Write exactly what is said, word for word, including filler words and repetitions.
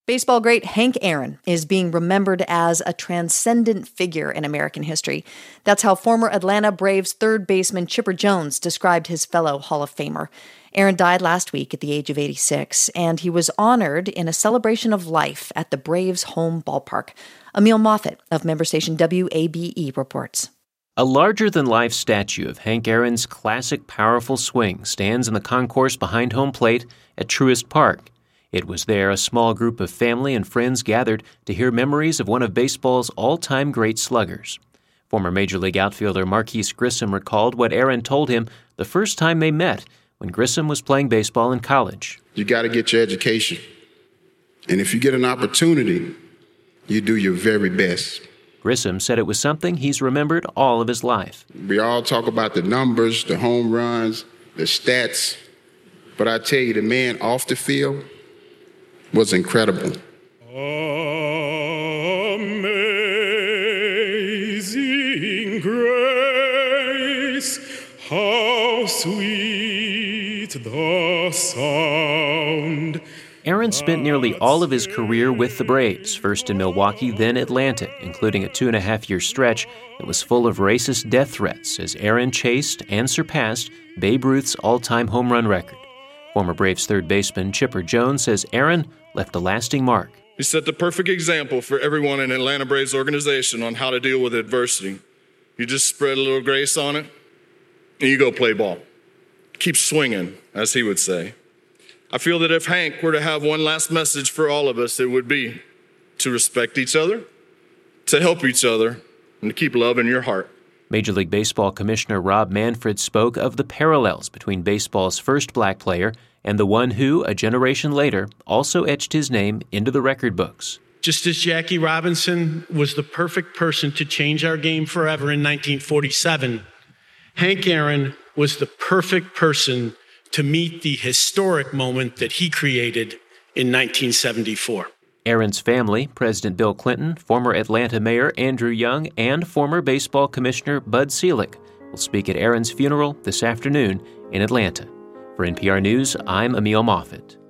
Baseball great Hank Aaron is being remembered as a transcendent figure in American history. That's how former Atlanta Braves third baseman Chipper Jones described his fellow Hall of Famer. Aaron died last week at the age of eighty-six, and he was honored in a celebration of life at the Braves' home ballpark. Emil Moffitt of member station W A B E reports. A larger-than-life statue of Hank Aaron's classic powerful swing stands in the concourse behind home plate at Truist Park. It was there a small group of family and friends gathered to hear memories of one of baseball's all-time great sluggers. Former Major League outfielder Marquise Grissom recalled what Aaron told him the first time they met when Grissom was playing baseball in college. You got to get your education. And if you get an opportunity, you do your very best. Grissom said it was something he's remembered all of his life. We all talk about the numbers, the home runs, the stats. But I tell you, the man off the field was incredible. Amazing grace, how sweet the sound. Aaron spent nearly all of his career with the Braves, first in Milwaukee, then Atlanta, including a two-and-a-half-year stretch that was full of racist death threats as Aaron chased and surpassed Babe Ruth's all-time home run record. Former Braves third baseman Chipper Jones says Aaron left a lasting mark. He set the perfect example for everyone in Atlanta Braves organization on how to deal with adversity. You just spread a little grace on it, and you go play ball. Keep swinging, as he would say. I feel that if Hank were to have one last message for all of us, it would be to respect each other, to help each other, and to keep love in your heart. Major League Baseball Commissioner Rob Manfred spoke of the parallels between baseball's first black player and the one who, a generation later, also etched his name into the record books. Just as Jackie Robinson was the perfect person to change our game forever in nineteen forty-seven, Hank Aaron was the perfect person to meet the historic moment that he created in nineteen seventy-four. Aaron's family, President Bill Clinton, former Atlanta Mayor Andrew Young, and former Baseball Commissioner Bud Selig will speak at Aaron's funeral this afternoon in Atlanta. For N P R News, I'm Emil Moffitt.